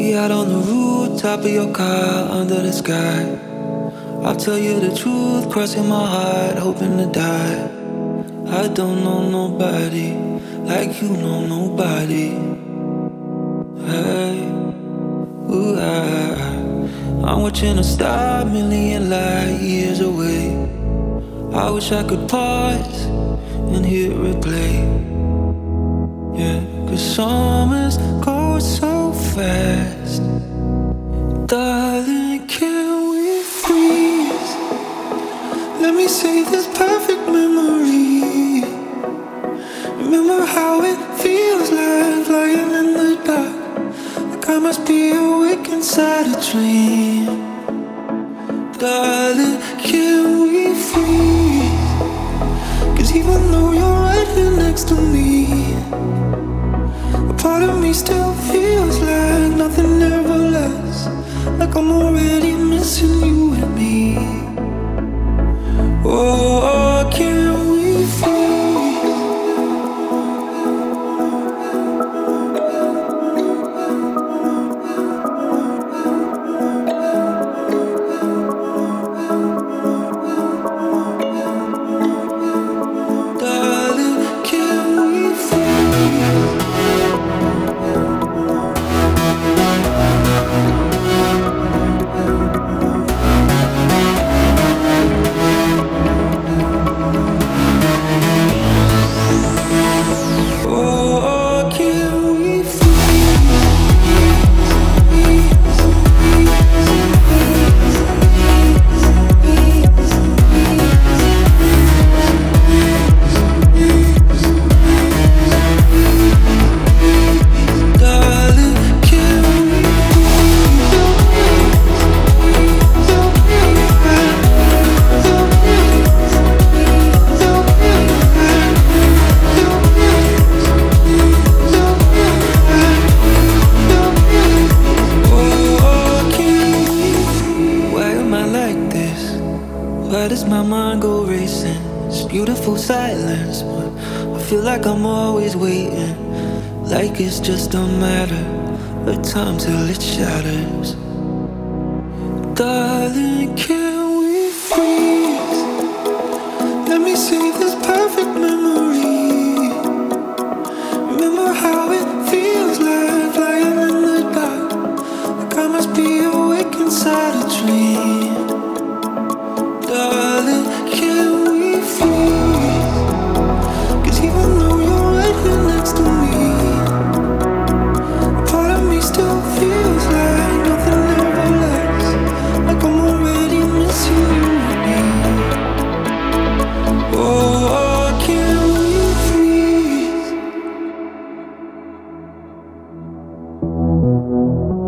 out on the rooftop of your car under the sky. I'll tell you the truth, crossing my heart, hoping to die. I don't know nobody like you know nobody. Hey, ooh, I'm watching a star a million light years away. I wish I could pause and hear it play. Yeah, 'cause summers go so fast. Darling, can we freeze? Let me save this perfect memory. Remember how it feels like flying in the dark, like I must be awake inside a dream. Darling, can we freeze? 'Cause even though you're right here next to me, a part of me still feels like nothing ever lasts, like I'm already missing you and me. Oh, can we freeze? Darling, can we freeze? Oh, can we Darling, can Why am I like this? Why does my mind go racing? It's beautiful silence, but I feel like I'm always waiting. Like it's just a matter of time till it shatters. Darling, can we freeze? Let me save this perfect memory. Remember how it feels like flying in the dark, like I must be awake inside a dream. Darling, can we freeze? 'Cause even though you're right here next to me, a part of me still feels like nothing ever lasts, like I'm already missing you and me. Oh, can we freeze?